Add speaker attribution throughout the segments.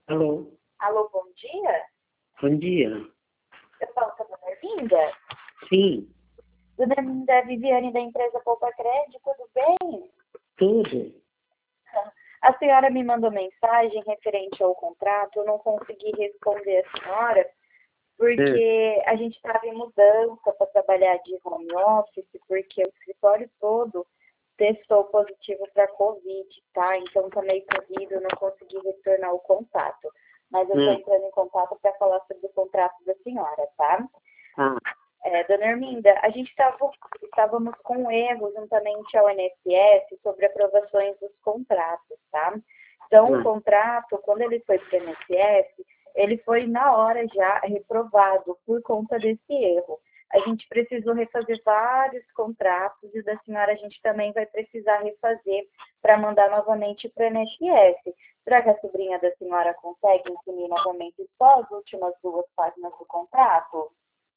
Speaker 1: Alô,
Speaker 2: Alô, bom dia?
Speaker 1: bom dia.
Speaker 2: Eu falo com a dona Erminda?
Speaker 1: Sim,
Speaker 2: Dona Erminda, é Viviane da empresa Poupa Crédito, tudo bem?
Speaker 1: tudo.
Speaker 2: A senhora me mandou mensagem referente ao contrato, eu não consegui responder a senhora,
Speaker 1: É,
Speaker 2: porque a gente estava em mudança para trabalhar de home office, porque o escritório todo testou positivo para Covid, tá? Então tá meio corrido, eu não consegui retornar o contato. Mas eu estou
Speaker 1: é.
Speaker 2: entrando em contato para falar sobre o contrato da senhora, tá?
Speaker 1: Ah,
Speaker 2: Dona Erminda, a gente estávamos com erro juntamente ao INSS sobre aprovações dos contratos, tá? Então, o
Speaker 1: ah.
Speaker 2: contrato, quando ele foi para o INSS, ele foi na hora já reprovado por conta desse erro. A gente precisou refazer vários contratos e da senhora a gente também vai precisar refazer para mandar novamente para o INSS. Será que a sobrinha da senhora consegue imprimir novamente só as últimas 2 páginas do contrato?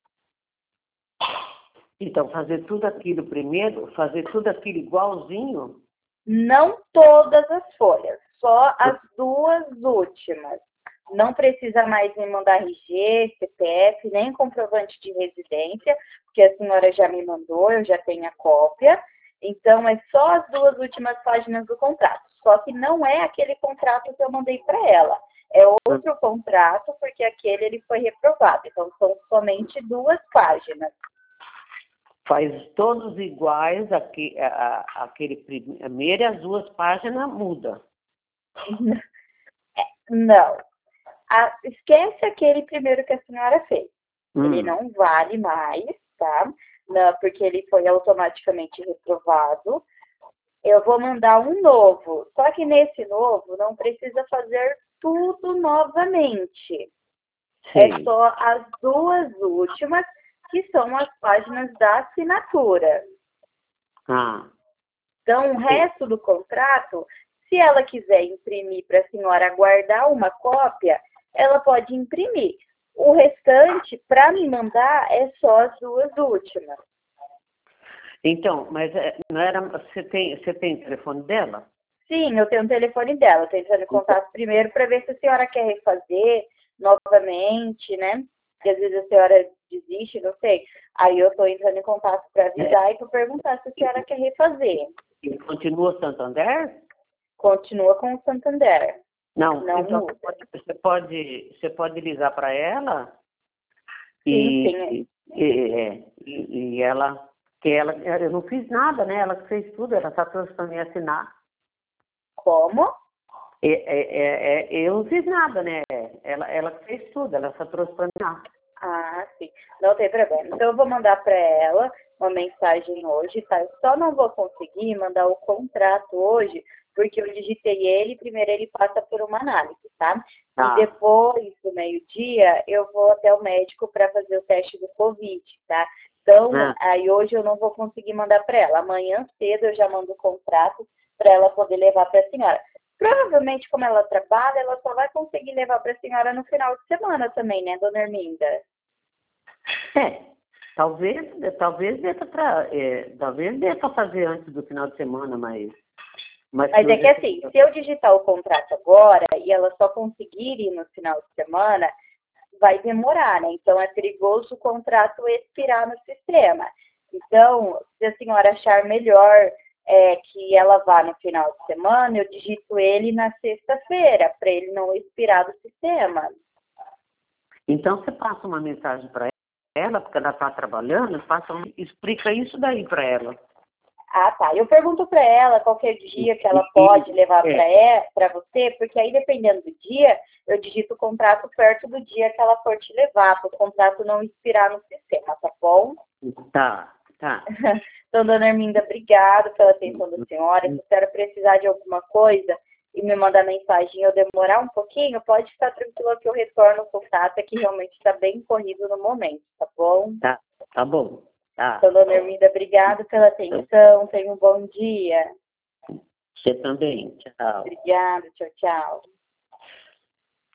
Speaker 1: Então, fazer tudo aquilo primeiro, fazer tudo aquilo igualzinho?
Speaker 2: Não todas as folhas, só as 2 últimas. Não precisa mais me mandar RG, CPF, nem comprovante de residência, porque a senhora já me mandou, eu já tenho a cópia. Então, é só as 2 últimas páginas do contrato. Só que não é aquele contrato que eu mandei para ela. É outro contrato, porque aquele ele foi reprovado. Então, são somente 2 páginas.
Speaker 1: Faz todos iguais, aquele primeiro e as 2 páginas muda.
Speaker 2: Não. Esquece aquele primeiro que a senhora fez. Ele
Speaker 1: Hum,
Speaker 2: não vale mais, tá? Não, porque ele foi automaticamente reprovado. Eu vou mandar um novo. Só que nesse novo não precisa fazer tudo novamente. É
Speaker 1: sei.
Speaker 2: só as 2 últimas, que são as páginas da assinatura.
Speaker 1: Ah,
Speaker 2: Então, o
Speaker 1: sei.
Speaker 2: resto do contrato, se ela quiser imprimir para a senhora guardar uma cópia, ela pode imprimir. O restante, para me mandar, é só as 2 últimas.
Speaker 1: Então, mas não era, você tem o telefone dela?
Speaker 2: Sim, eu tenho o telefone dela. Estou entrando em
Speaker 1: Então,
Speaker 2: contato primeiro para ver se a senhora quer refazer novamente, né? Porque às vezes a senhora desiste, não sei. Aí eu estou entrando em contato para
Speaker 1: é,
Speaker 2: avisar e para perguntar se a senhora quer refazer.
Speaker 1: e continua Santander?
Speaker 2: Continua com o Santander.
Speaker 1: Não,
Speaker 2: Não
Speaker 1: então
Speaker 2: muda.
Speaker 1: você pode ligar para ela
Speaker 2: Sim,
Speaker 1: e,
Speaker 2: sim.
Speaker 1: e ela, eu não fiz nada, né? Ela que fez tudo, ela só trouxe para mim assinar.
Speaker 2: Como?
Speaker 1: Eu não fiz nada, né? Ela que fez tudo, ela só trouxe para mim assinar.
Speaker 2: Ah, sim. Não tem problema. Então eu vou mandar para ela uma mensagem hoje, tá? Eu só não vou conseguir mandar o contrato hoje, porque eu digitei ele, primeiro ele passa por uma análise, tá? E
Speaker 1: Tá.
Speaker 2: depois do meio-dia eu vou até o médico para fazer o teste do Covid, tá? Então,
Speaker 1: Ah,
Speaker 2: aí hoje eu não vou conseguir mandar para ela. Amanhã cedo eu já mando o contrato para ela poder levar para a senhora. Provavelmente, como ela trabalha, ela só vai conseguir levar para a senhora no final de semana também, né, dona Erminda?
Speaker 1: é, talvez dê para fazer antes do final de semana, mas
Speaker 2: Mas é que
Speaker 1: hoje
Speaker 2: assim, se eu digitar o contrato agora e ela só conseguir ir no final de semana, vai demorar, né? Então é perigoso o contrato expirar no sistema. Então, se a senhora achar melhor que ela vá no final de semana, eu digito ele na sexta-feira, para ele não expirar do sistema.
Speaker 1: então você passa uma mensagem para ela, porque ela está trabalhando, explica isso daí para ela.
Speaker 2: Ah, tá. Eu pergunto para ela qualquer dia que ela
Speaker 1: E-
Speaker 2: pode levar
Speaker 1: é,
Speaker 2: para você, porque aí, dependendo do dia, eu digito o contrato perto do dia que ela for te levar, para o contrato não expirar no sistema, tá bom?
Speaker 1: tá, tá.
Speaker 2: Então, dona Arminda, obrigada pela atenção da senhora. Se a senhora precisar de alguma coisa e me mandar mensagem e eu demorar um pouquinho, pode ficar tranquila que eu retorno o contato, é que realmente está bem corrido no momento, tá bom?
Speaker 1: Tá, tá bom. Tá.
Speaker 2: Então, dona Arminda, obrigada pela atenção. Tenha um bom dia.
Speaker 1: Você também. Tchau.
Speaker 2: Obrigada. Tchau, tchau.